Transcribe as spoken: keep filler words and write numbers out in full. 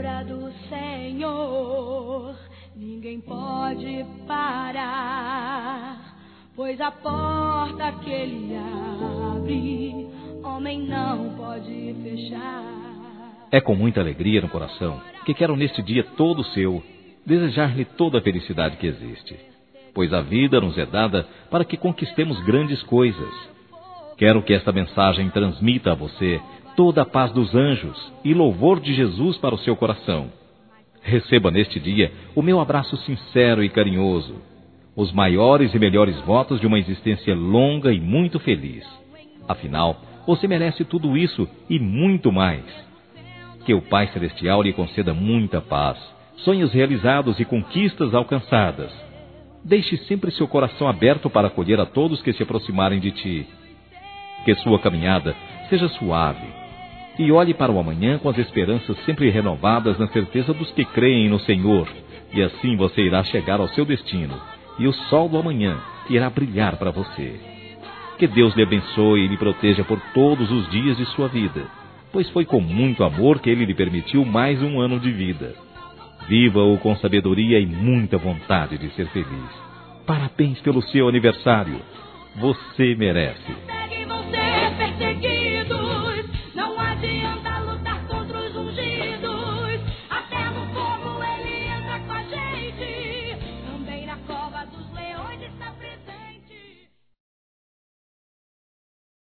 obra do Senhor ninguém pode parar, pois a porta que Ele abre, homem não pode fechar. É com muita alegria no coração que quero neste dia todo seu desejar-lhe toda a felicidade que existe, pois a vida nos é dada para que conquistemos grandes coisas. Quero que esta mensagem transmita a você toda a paz dos anjos e louvor de Jesus para o seu coração. Receba neste dia o meu abraço sincero e carinhoso, os maiores e melhores votos de uma existência longa e muito feliz. Afinal, você merece tudo isso e muito mais. Que o Pai Celestial lhe conceda muita paz, sonhos realizados e conquistas alcançadas. Deixe sempre seu coração aberto para acolher a todos que se aproximarem de ti. Que sua caminhada seja suave. E olhe para o amanhã com as esperanças sempre renovadas na certeza dos que creem no Senhor. E assim você irá chegar ao seu destino, e o sol do amanhã irá brilhar para você. Que Deus lhe abençoe e lhe proteja por todos os dias de sua vida, pois foi com muito amor que Ele lhe permitiu mais um ano de vida. Viva-o com sabedoria e muita vontade de ser feliz. Parabéns pelo seu aniversário. Você merece.